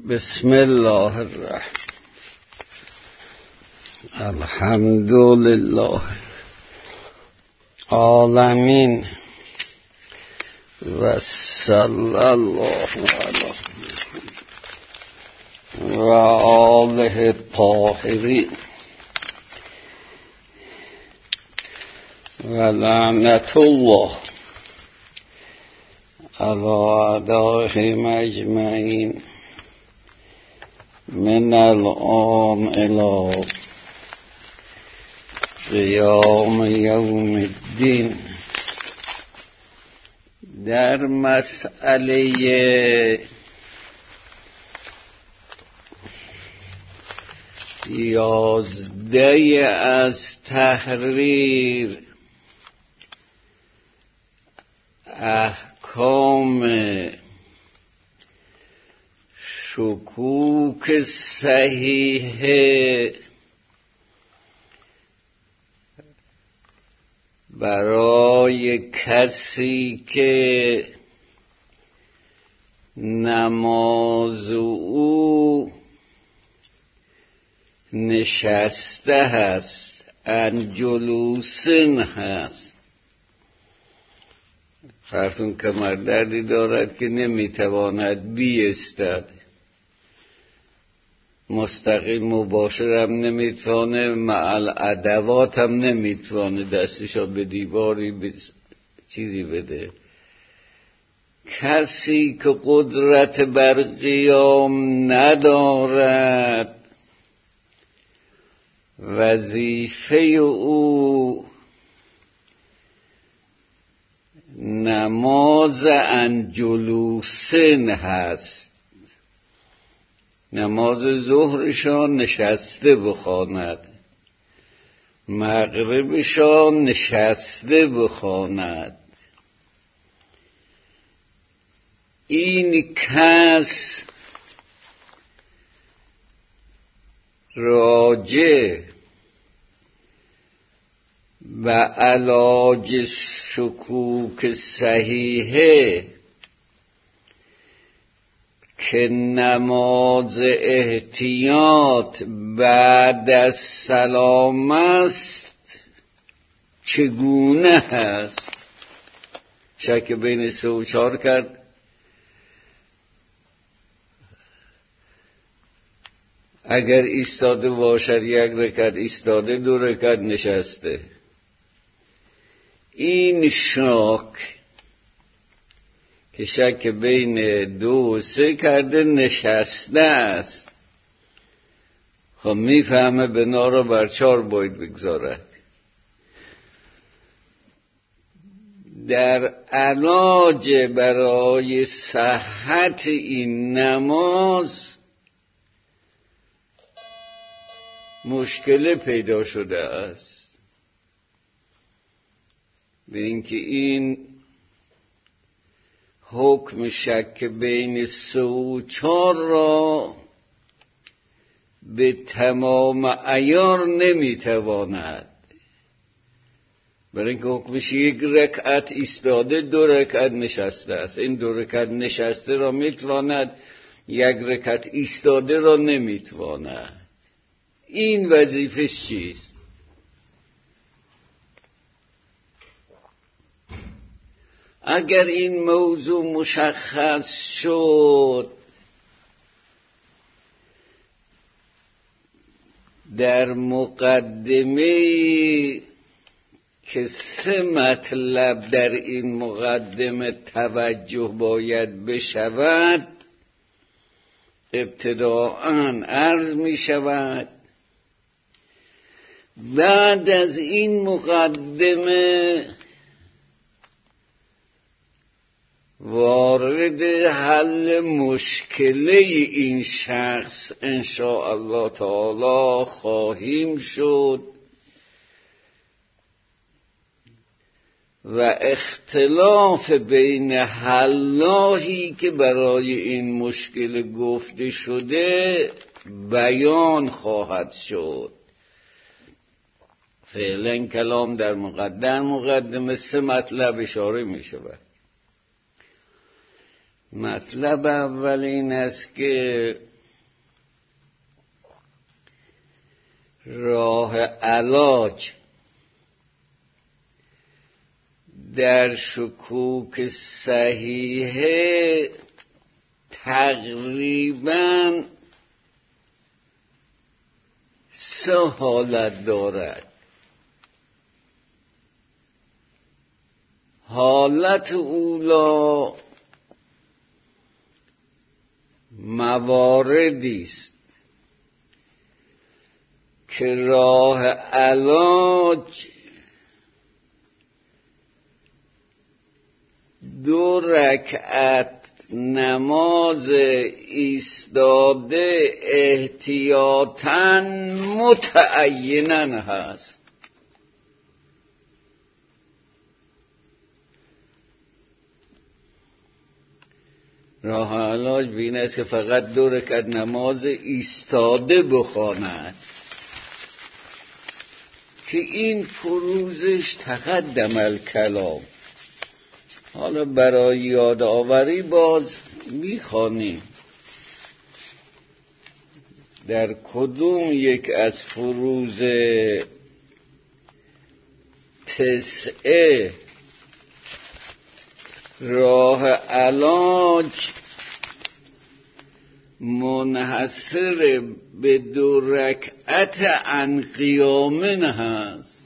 بسم الله الرحمن الحمد لله عالمین و صلی الله علی و آله الطاهرین و لعنت الله علی اعدائهم اجمعین من الآن الی قیام یوم الدین. در مسئله 11 از تحریر احکام شکوک صحیح برای کسی که نماز او نشسته هست، عن جلوسن هست. فرضون کمر دردی دارد که نمیتواند بیستد، مستقیم مباشر هم نمیتوانه، مع الادوات هم نمیتوانه دستشو به دیواری چیزی بده. کسی که قدرت بر قیام ندارد، وظیفه او نماز عن جلوسن هست. نماز ظهرشان نشسته بخواند، مغربشان نشسته بخواند. این کس راجع و علاج شکوک صحیحه که نماز احتیاط بعد از سلام است چگونه هست؟ شک بین 3 و 4 کرد. اگر ایستاده باشد 1 رکعت ایستاده، 2 رکعت نشسته. این شاک که شک بین 2 و 3 کرده نشسته است، خب میفهمه بنا را بر 4 باید بگذارد. در علاج برای صحت این نماز مشکل پیدا شده است، به اینکه این حکم شک بین 3 و 4 را به تمام عیار نمیتواند، برای اینکه حکمش 1 رکعت ایستاده 2 رکعت نشسته است. این 2 رکعت نشسته را میتواند، 1 رکعت ایستاده را نمیتواند. این وظیفش چیست؟ اگر این موضوع مشخص شد، در مقدمه که 3 مطلب در این مقدمه توجه باید بشود، ابتداءً عرض می شود. بعد از این مقدمه وارد حل مشکله این شخص ان شاء الله تعالی خواهیم شد و اختلاف بین حلاهی که برای این مشکل گفته شده بیان خواهد شد. فعلا کلام در مقدمه 3 مطلب اشاره می شود. مطلب اول این است که راه علاج در شکوک صحیحه تقریباً 3 حالت دارد. حالت اولا مواردی است که راه علاج 2 رکعت نماز ایستاده احتیاطاً متعیناً هست. راه علاج بین است که فقط 2 رکعت نماز ایستاده بخواند که این فروزش تقدم الکلام. حالا برای یادآوری باز میخوانیم در کدوم یک از فروز 9 راه علاج منحصر به 2 رکعت عن قیامن هست.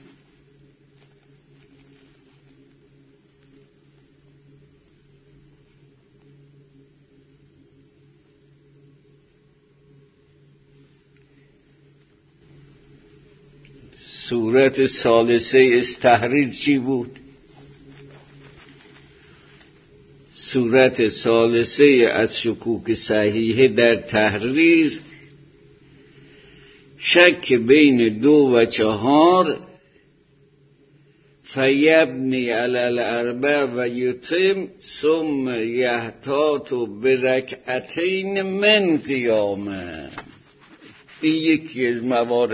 صورت ثالثه استحریر چی بود؟ صورت ثالثه از شکوک صحیحه در تحریر شک بین 2 و 4 فیبنی علی الاربع و یتم ثم یحتاط برکعتین من قیامه. این یکی از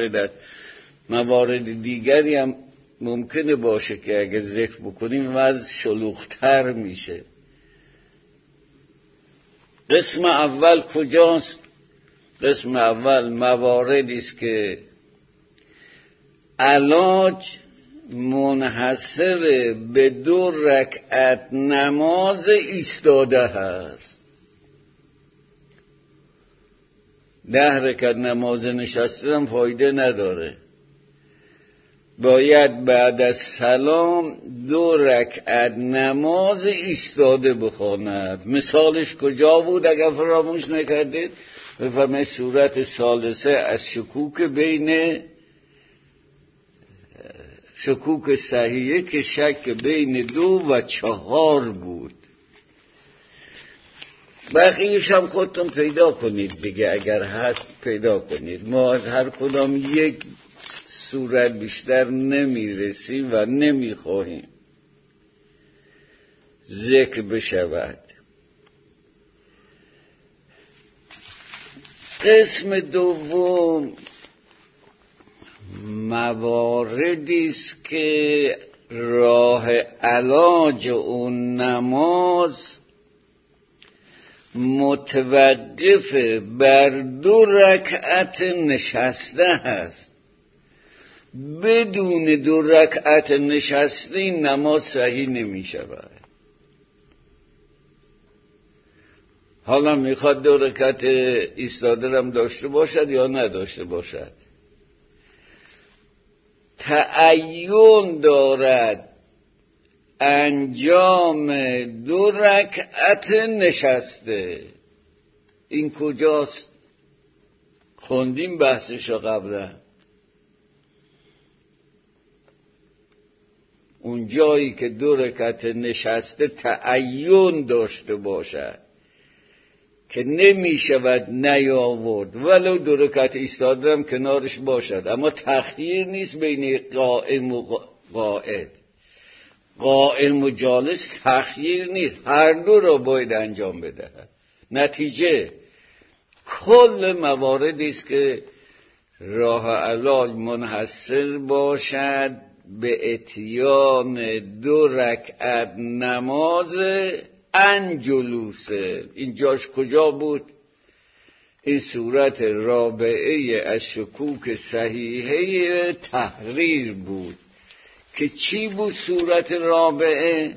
موارد دیگری هم ممکنه باشه که اگر ذکر بکنیم وضع شلوغ‌تر میشه. قسم اول کجاست؟ قسم اول مواردی است که علاج منحصر به 2 رکعت نماز ایستاده هست. 10 رکعت نماز نشسته هم فایده نداره، باید بعد از سلام 2 رکعت نماز ایستاده بخواند. مثالش کجا بود اگر فراموش نکردید؟ بفرمایید صورت ثالثه از شکوک بین شکوک صحیحه که شک بین 2 و 4 بود. بقیه‌اش هم خودتون پیدا کنید دیگه، اگر هست پیدا کنید. ما از هر کدام یک صورت بیشتر نمیرسیم و نمیخواهیم ذکر بشود. قسم دوم مواردی است که راه علاج اون نماز متوقف بر 2 رکعت نشسته هست. بدون 2 رکعت نشسته این نماز صحیح نمی شود. حالا میخواد 2 رکعت ایستاده هم داشته باشد یا نداشته باشد، تعین دارد انجام 2 رکعت نشسته. این کجاست؟ خوندیم بحثشو قبلا. اون جایی که 2 رکعت نشسته تعین داشته باشد که نمی شود نیاورد، ولو 2 رکعت ایستاده هم کنارش باشد، اما تخییر نیست بین قائم و قاعد، قائم و جالس تخییر نیست، هر 2 را باید انجام بدهد. نتیجه کل مواردی است که راه علاج منحصر باشد به اتیان 2 رکعت نماز عن جلوسه. این جاش کجا بود؟ این صورت رابعه از شکوک صحیحه تحریر بود که چی بود صورت رابعه؟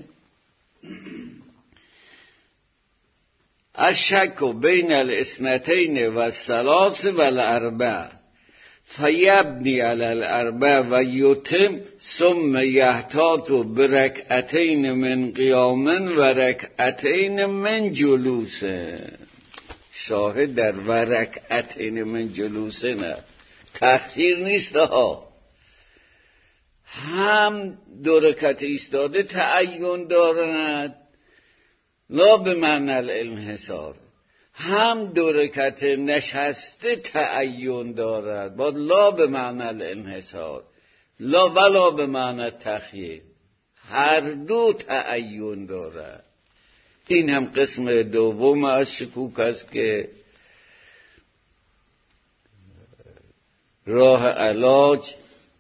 الشک بین الاثنتین و الثلاث و الاربع فیبنی علی الاربع و یتم ثم یحتاط برکعتین من قیام و رکعتین من جلوس. شاهد در و رکعتین من جلوس نه، تأخیر نیست ها. هم دو رکعت ایستاده تعین دارد لا به معنی الانحصار، هم دو رکعت نشسته تعین دارد با لا به معنی الانحصار لا ولا به معنی تخییر، هر دو تعین دارد. این هم قسم دوم از شکوک است که راه علاج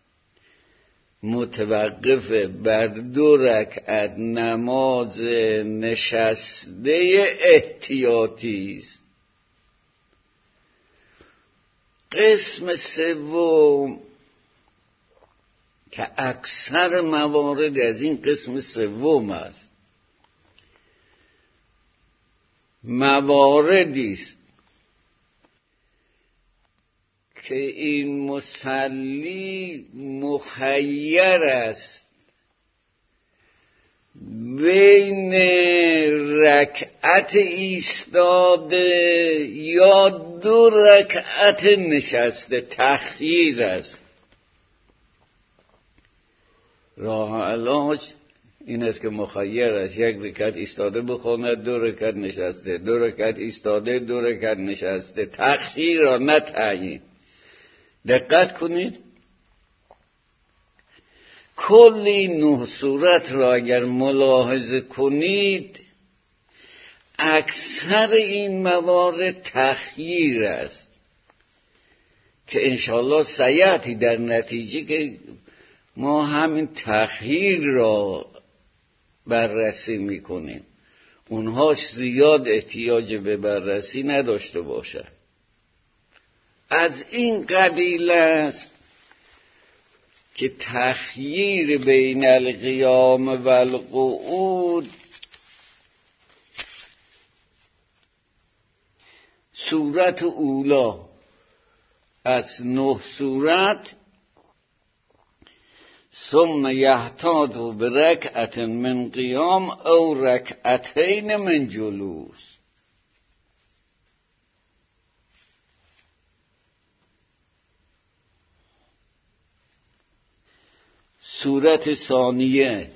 متوقف بر دو رکعت نماز نشسته احتیاطی است. قسم سوم که اکثر موارد از این قسم سوم است، مواردی است که این مصلی مخیر است بین رکعت ایستاده یا دو رکعت نشسته، تخییر است. راه علاج این است که مخیر است، یک رکعت ایستاده بخواند، دو رکعت نشسته، دو رکعت ایستاده، دو رکعت نشسته، تخییر را نه تعیین. دقت کنید، کل این 9 صورت را اگر ملاحظه کنید اکثر این موارد تخییر است که انشاءالله سیاتی در نتیجه که ما همین تخییر را بررسی میکنیم، اونهاش زیاد احتیاج به بررسی نداشته باشه. از این قبیل است که تخییر بین القیام و القعود صورت اولا از 9 صورت ثم یحتاط برکعت من قیام او رکعتین من جلوس. صورت ثانیه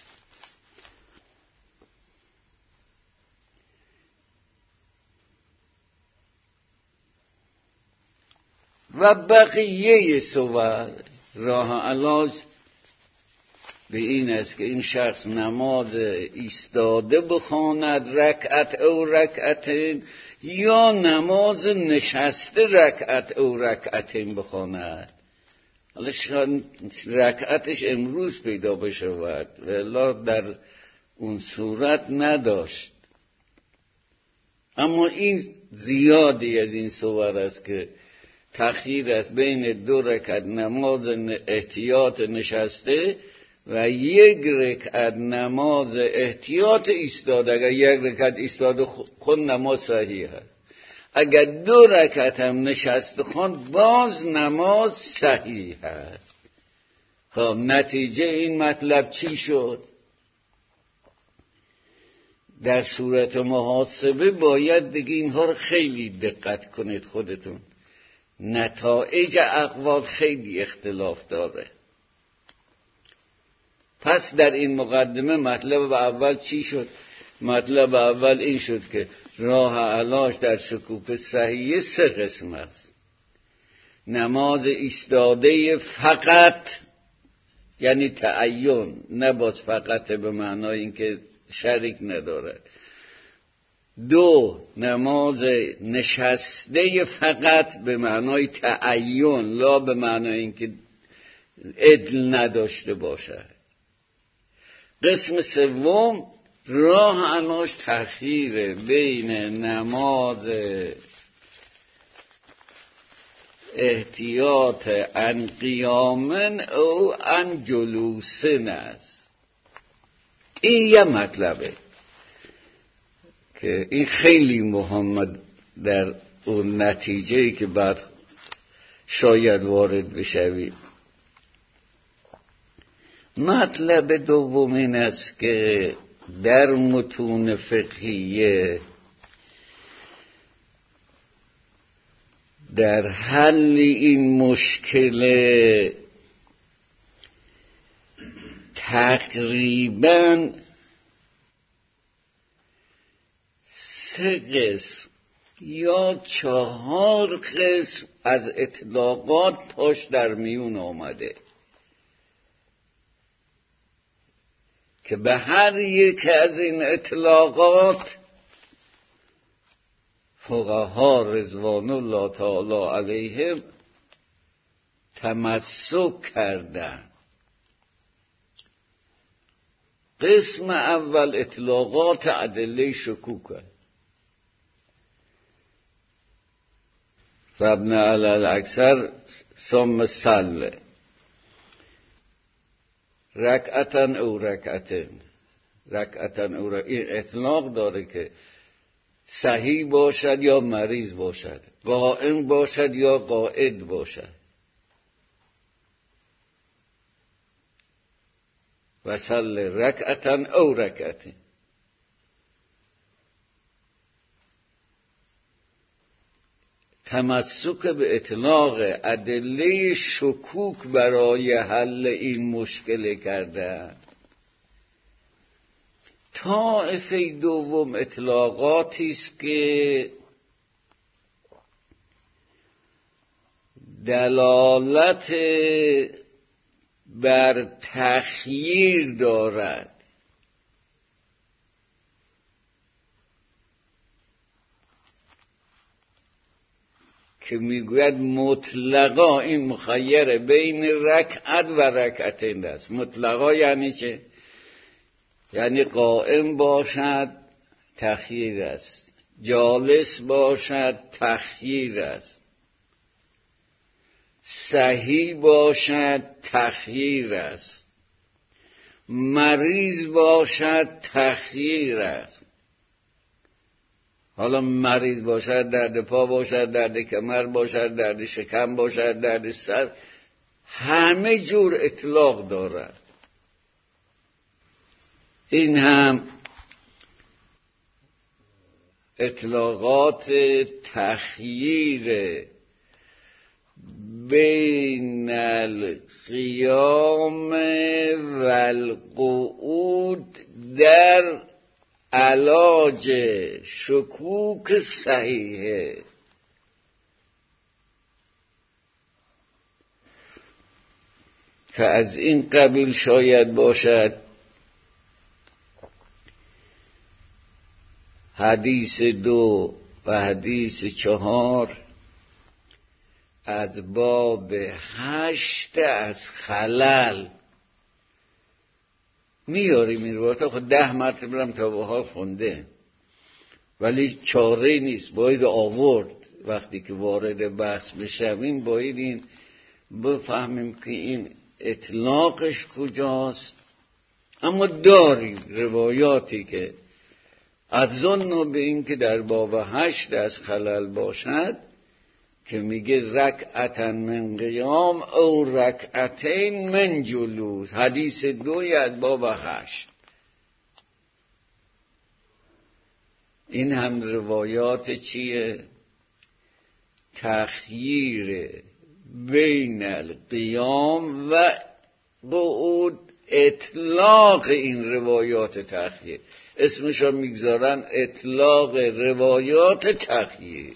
و بقیه صور راه علاج به این است که این شخص نماز ایستاده بخواند رکعت او رکعتین یا نماز نشسته رکعت او رکعتین بخواند. حالا شاید رکعتش امروز پیدا بشود ولی در اون صورت نداشت، اما این زیادی از این صور است که تخییر است بین دو رکعت نماز احتیاط نشسته و یک رکعت نماز احتیاط ایستاده. اگر یک رکعت ایستاده خود نماز صحیح است، اگر دو رکعت هم نشسته خود باز نماز صحیح است. خب نتیجه این مطلب چی شد؟ در صورت محاسبه باید دیگه اینها رو خیلی دقت کنید خودتون، نتایج اقوال خیلی اختلاف داره. پس در این مقدمه مطلب اول چی شد؟ مطلب اول این شد که راه علاج در شکوک صحیح 3 قسم است. نماز ایستاده فقط، یعنی تعین، نه باز فقط به معنای اینکه شریک ندارد. 2 نماز نشسته فقط به معنای تعین، لا به معنای اینکه عدل نداشته باشد. قسم سوم راه علاج تخییر بین نماز احتیاط عن قیامن او عن جلوسن است. این یه مطلبه که این خیلی مهمه در اون نتیجه‌ای که بعد شاید وارد بشوید. مطلب دوم این است که در متون فقهیه در حل این مشکل تقریباً 3 قسم یا 4 قسم از اطلاقات پاش در میون آمده که به هر یک از این اطلاقات فقها رضوان الله تعالی علیهم تمسک کردند. قسم اول اطلاقات ادله شکوک فابن علی الاکثر ثم صل رکعتن او رکعتن این اطلاق داره که صحیح باشد یا مریض باشد، قائم باشد یا قاعد باشد. و صل رکعتن او رکعتن. تمسک به اطلاق ادله شکوک برای حل این مشکل کردن. طایفه دوم اطلاقاتی است که دلالت بر تخییر دارد که میگوید مطلقا این مخیر بین رکعت و رکعتین است. مطلقا یعنی چه؟ یعنی قائم باشد تخییر است، جالس باشد تخییر است، صحیح باشد تخییر است، مریض باشد تخییر است. حالا مریض باشد، درد پا باشد، درد کمر باشد، درد شکم باشد، درد سر، همه جور اطلاق دارد. این هم اطلاقات تخییر بین القیام و القعود در علاج شکوک صحیحه. که از این قبیل شاید باشد حدیث 2 و حدیث 4 از باب 8 از خلل میاریم. این روایت خود 10 مرتبه هم تا به حال خونده، ولی چاره نیست، باید آورد. وقتی که وارد بحث بشویم باید این بفهمیم که این اطلاقش کجاست. اما داریم روایاتی که از ظن به این که در باب 8 از خلل باشد که میگه رکعتن من قیام او رکعتین من جلوس. حدیث 2 از باب 8. این هم روایات چیه؟ تخییر بین القیام و قعود. اطلاق این روایات تخییر اسمشو میگذارن اطلاق روایات تخییر،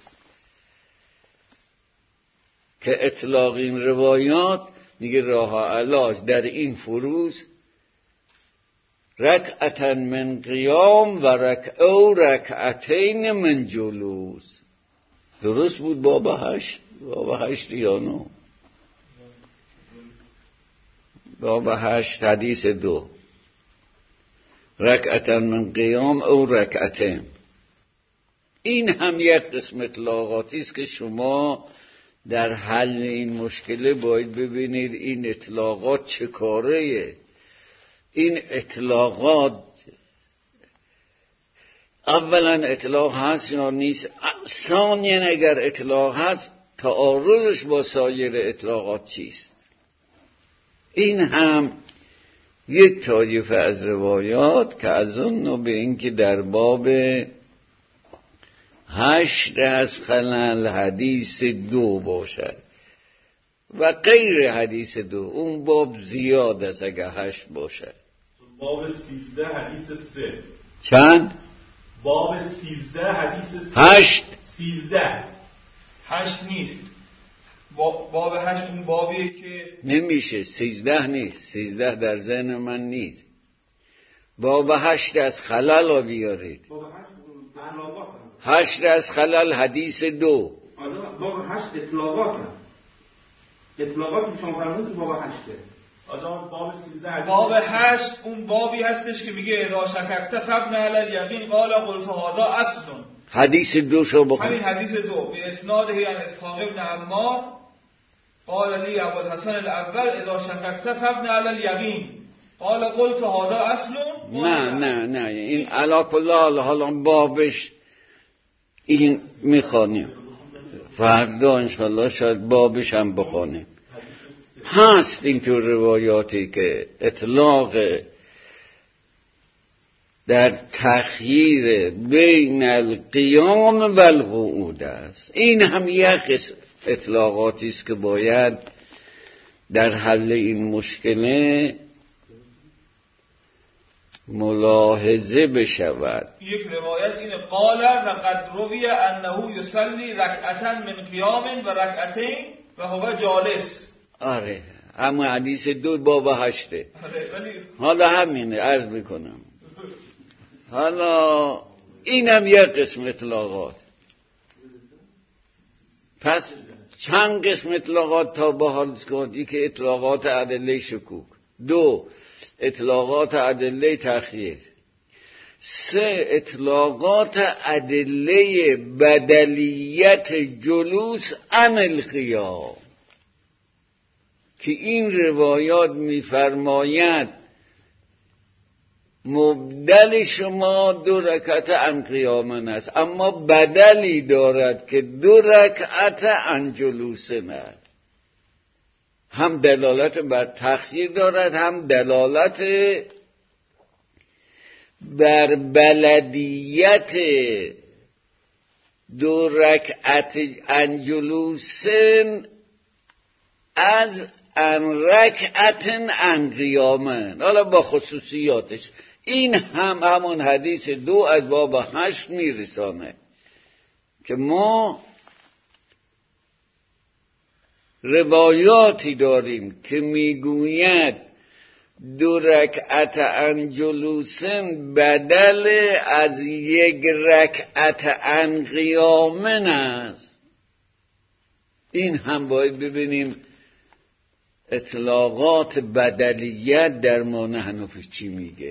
که اطلاق این روایات میگه راه علاج در این فروز رکعتن من قیام و رکعتین من جلوس. درست بود باب 8 یا 9؟ باب 8 حدیث 2 رکعتن من قیام او رکعتین. این هم یک قسم اطلاقاتی است که شما در حل این مشکله باید ببینید این اطلاقات چه کاره. این اطلاقات اولا اطلاق هست یا نیست، ثانیا اگر اطلاق هست تعارضش با سایر اطلاقات چیست. این هم یک طایفه از روایات که از اون به این که در باب 8 از خلل حدیث 2 باشد و غیر حدیث 2، اون باب زیاد است اگر 8 باشد. باب 13 حدیث 3. چند؟ باب 13 حدیث 3. 8 13 8 نیست. باب 8 اون بابیه که نمیشه، 13 نیست، 13 در ذهن من نیست. باب 8 از خلل رو بیارید. باب 8 از خلل حدیث 2. باب 8 اطلاقات که شما فرمودید باب 8. آجا باب 13 حدیث باب 8 اون بابی هستش که میگه اذا شککت فابن علی الیقین قال قلت هذا اصل. حدیث 2 شو بخون. همین حدیث 2 به اسناده عن اسحاق ابن عمار قال لی ابو الحسن الاول اذا شککت فابن علی الیقین قال قلت هذا اصل. نه این علا کل حالا بابش این میخوانیم فردا انشالله، شاید بابش هم بخوانیم. هست اینطور روایاتی که اطلاق در تخییر بین القیام و القعود است. این هم یک اطلاقاتی است که باید در حل این مشکله ملاحظه بشود. یک روایت اینه قال و قد روی انه یصلی رکعتا من قیام و رکعتین و هو جالس. آره اما حدیث 2 باب 8. حالا همینه عرض میکنم. حالا اینم یک قسم اطلاقات. پس چند قسم اطلاقات تا به حال کردی که اطلاقات ادله شکوک، 2 اطلاقات ادله تخییر، 3 اطلاقات ادله بدلیت جلوس عن القیام که این روایات میفرماید مبدل شما 2 رکعت عن قیامن است، اما بدلی دارد که 2 رکعت عن جلوسن است. هم دلالت بر تخییر دارد، هم دلالت بر بلدیت 2 رکعت عن جلوسن از ان رکعت عن قیامن، حالا با خصوصیاتش. این هم همون حدیث 2 از باب 8 میرسانه که ما روایاتی داریم که میگوید 2 رکعت عن جلوسن بدل از 1 رکعت عن قیامن است. این هم باید ببینیم اطلاقات بدلیت در معنی حنفی چی میگه.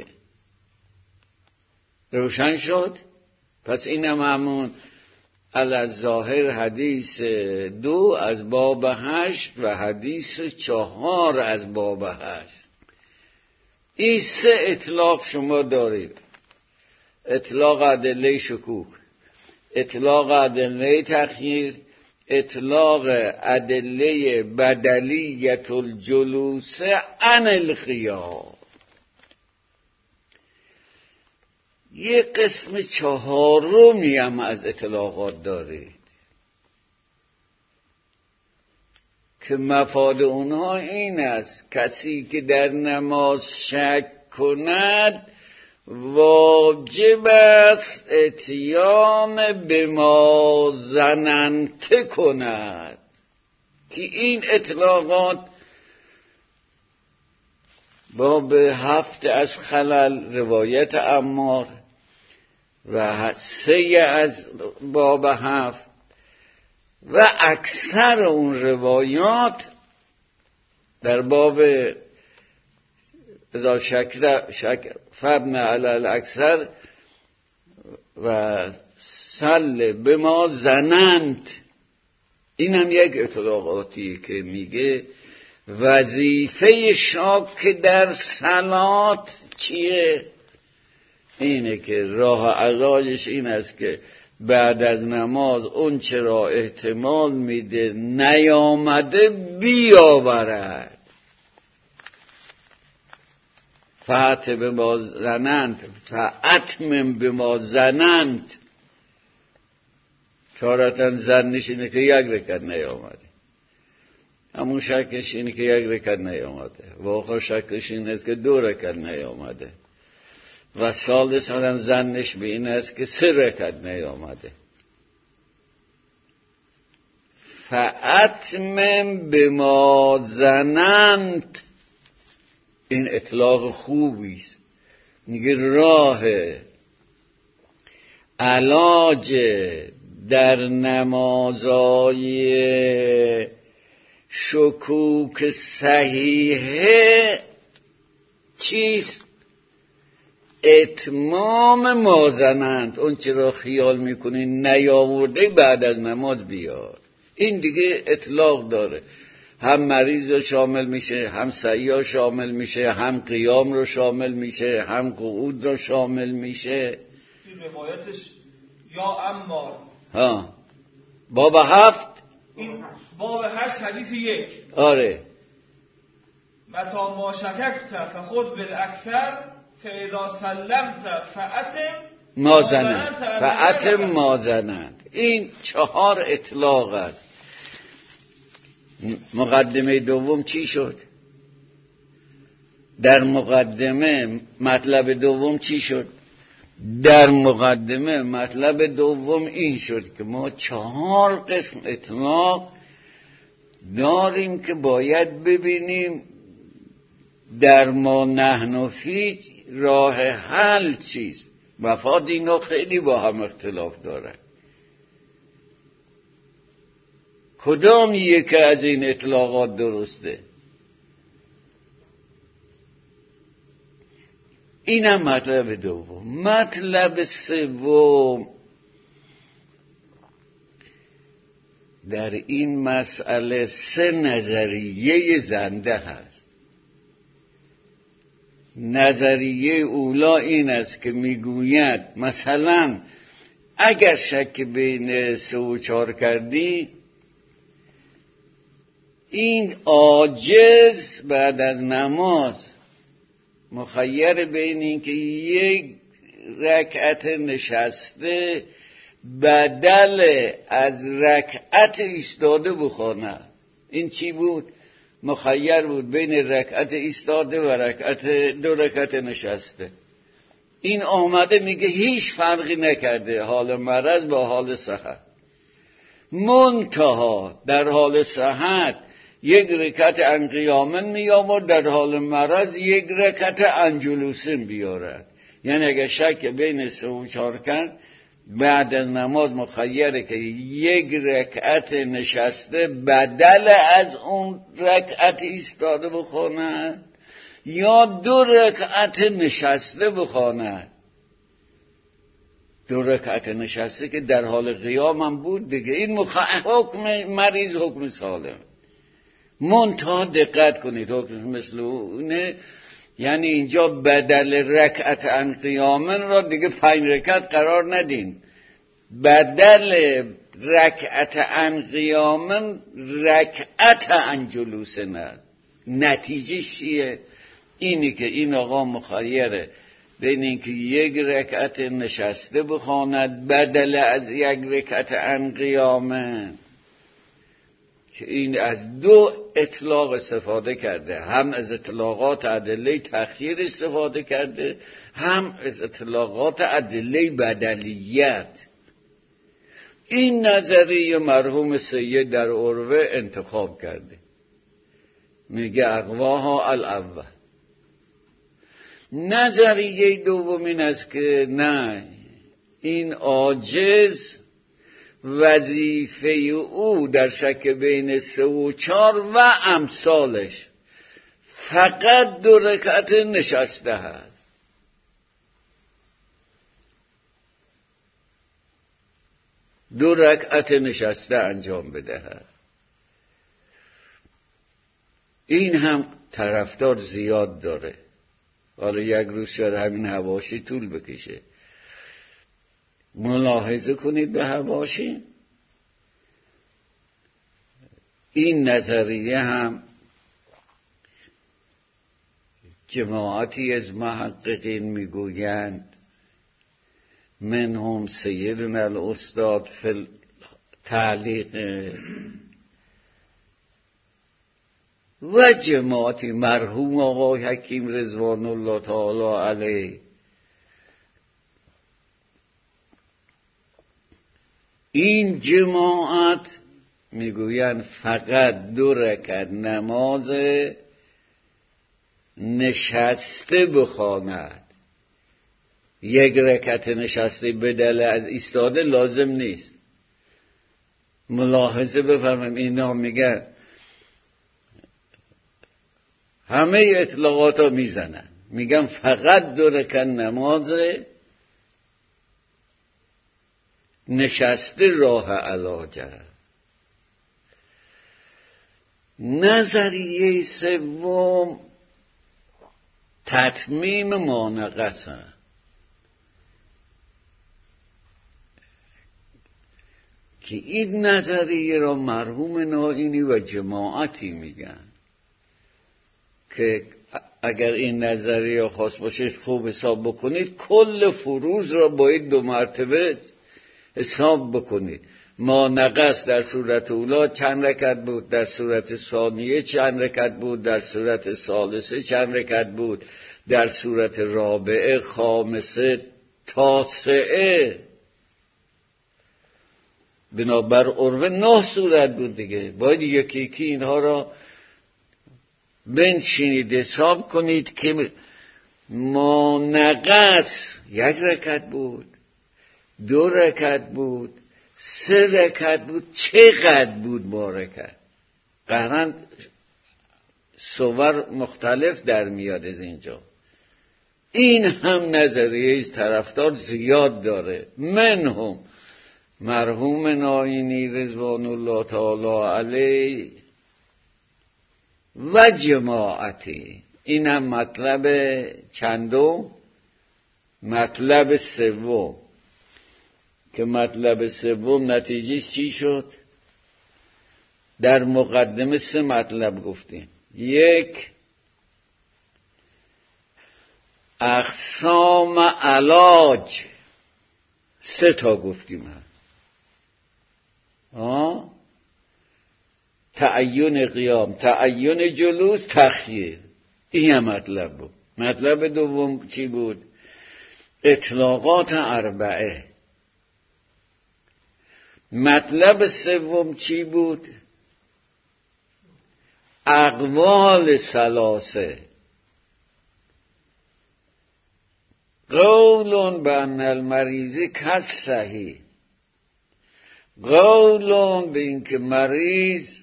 روشن شد؟ پس اینم همون الظاهر حدیث 2 از باب 8 و حدیث 4 از باب 8. این 3 اطلاق شما دارید: اطلاق ادله شکوک، اطلاق ادله تخییر، اطلاق ادله بدلیت الجلوس عن القیام. یه قسم 4 هم از اطلاقات دارید که مفاد اونها این است کسی که در نماز شک کند واجب است اتیان به ما ظننته کند، که این اطلاقات باب 7 از خلل روایت عمار و 3 از باب 7 و اکثر اون روایات در باب اذا شک فابن علی الاکثر و سل به ما زننت این هم یک اطلاقاتیه که میگه وظیفه شاک در صلات چیه؟ اینه که راه علاجش این است که بعد از نماز اون چرا احتمال میده نیامده بیاورد. فأتم بما ظننت فأتمم بما ظننت. چارتن ظنش اینه که یک رکعت نیامده، همون شکش اینه که یک رکعت نیامده، و آخر شکش این است که 2 رکعت نیامده، و ثالثاً ظنش به این است که 3 رکعت نیامده. فأتمم بما ظننت، این اطلاق خوبی است. میگه راه علاج در نمازهای شکوک صحیحه چیست؟ اتمام ما ظننت، اون چرا خیال میکنی نیاورده بعد از نماز بیار. این دیگه اطلاق داره، هم مریض رو شامل میشه، هم سعی شامل میشه، هم قیام رو شامل میشه، هم قعود رو شامل میشه. این روایتش یا عمار باب 7 این باب 8 حدیث 1. آره متا ما شککت فخذ بالاکثر فاذا سلمت فأتم ما ظننت فأتم ما ظننت. این 4 اطلاق است. مقدمه دوم چی شد؟ در مقدمه مطلب دوم چی شد؟ در مقدمه مطلب دوم این شد که ما 4 قسم اطلاق داریم که باید ببینیم در ما نحن فی راه حل چیست. مفاد اینا خیلی با هم اختلاف داره. کدام یکی از این اطلاقات درسته؟ اینم مطلب دوم. مطلب سوم در این مسئله 3 نظریه زنده هست. نظریه اولا این است که میگوید مثلا اگر شک بین 3 و 4 کردی، این عاجز بعد از نماز مخیر بین این که 1 رکعت نشسته بدل از رکعت ایستاده بخونه. این چی بود؟ مخیر بود بین رکعت ایستاده و 2 رکعت نشسته. این آمده میگه هیچ فرقی نکرده حال مرض با حال صحت، منتها در حال صحت 1 رکعت عن قیامن می آورد، در حال مرض 1 رکعت عن جلوسن بیارد. یعنی اگر شک بین 3 و 4 کرد، بعد از نماز مخیره که 1 رکعت نشسته بدل از اون رکعت ایستاده بخواند یا 2 رکعت نشسته بخواند. 2 رکعت نشسته که در حال قیام هم بود دیگه. این حکم مریض حکم سالم. منتها دقت کنید حکم مثل اونه، یعنی اینجا بدل رکعت عن قیامن را دیگه 5 رکعت قرار ندین، بدل رکعت عن قیامن رکعت عن جلوسن. نتیجه چیه؟ اینی که این آقا مخیره بین اینکه 1 رکعت نشسته بخواند بدل از 1 رکعت عن قیامن، که این از 2 اطلاق استفاده کرده، هم از اطلاقات ادله تخییر استفاده کرده، هم از اطلاقات ادله بدلیت. این نظریه مرحوم سید در عروه انتخاب کرده، میگه اقواها الاول. نظریه دوم این است که نه، این عاجز وظیفه او در شک بین 3 و 4 و امثالش فقط 2 رکعت نشسته هست. 2 رکعت نشسته انجام بدهد. این هم طرفدار زیاد داره. حالا یک روز شاید همین حواشی طول بکشه. ملاحظه کنید به حواشی. این نظریه هم جماعتی از محققین میگویند، منهم سیدنا الاستاد فی تعلیق و جماعتی مرحوم آقای حکیم رضوان الله تعالی علیه. این جماعت میگویند فقط 2 رکعت نماز نشسته بخواند. 1 رکعت نشسته بدل از ایستاده لازم نیست. ملاحظه بفرمایید، اینا میگن همه اطلاقات ها میزنن، میگن فقط 2 رکعت نماز نشسته راه علاجه. نظریه سوم تتمیم مانقص هست که این نظریه را مرحوم نائینی و جماعتی میگن که اگر این نظریه خاص باشه خوب حساب بکنید، کل فروض را باید 2 مرتبه حساب بکنید. ما نقص در صورت اولا چند رکعت بود، در صورت ثانیه چند رکعت بود، در صورت ثالثه چند رکعت بود، در صورت رابعه، خامسه، تاسعه. بنابر عرف 9 صورت بود دیگه. باید یکی یکی اینها را بنشینید حساب کنید که ما نقص 1 رکعت بود، 2 رکعت بود، 3 رکعت بود، چقدر بود با رکعت. قهرن صور مختلف در میاد از اینجا. این هم نظریه از طرفدار زیاد داره. منهم مرحوم نائینی رضوان الله تعالی علیه و جماعتی. این هم مطلب چندم؟ مطلب سوم. که مطلب سوم نتیجه چی شد؟ در مقدمه 3 مطلب گفتیم. 1 اقسام علاج 3 تا گفتیم. تعین قیام، تعین جلوس، تخییر. این هم مطلب بود. مطلب دوم چی بود؟ اطلاقات 4. مطلب سوم چی بود؟ اقوال 3. قول بان المریض کالصحیح، قول به این که مریض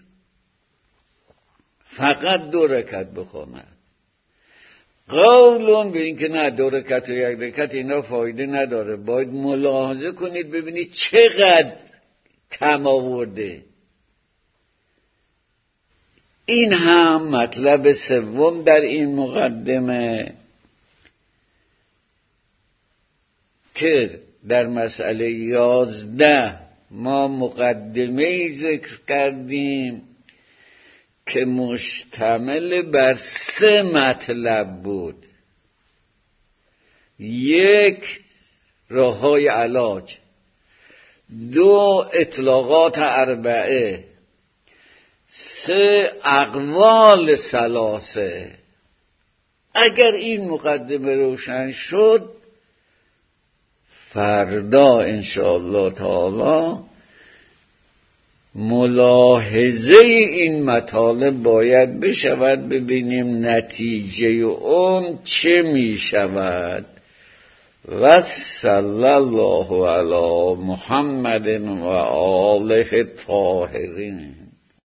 فقط 2 رکعت بخواند، قول به این که نه 2 رکعت و 1 رکعت اینا فایده نداره. باید ملاحظه کنید ببینید چقدر کم آورده. این هم مطلب سوم در این مقدمه که در مسئله 11 ما مقدمه ذکر کردیم که مشتمل بر 3 مطلب بود. 1 راههای علاج، 2 اطلاقات 4، 3 اقوال 3. اگر این مقدمه روشن شد، فردا انشاءالله تعالی ملاحظه این مطالب باید بشود، ببینیم نتیجه اون چه می شود. و صلی الله علی محمد و آله الطاهرین.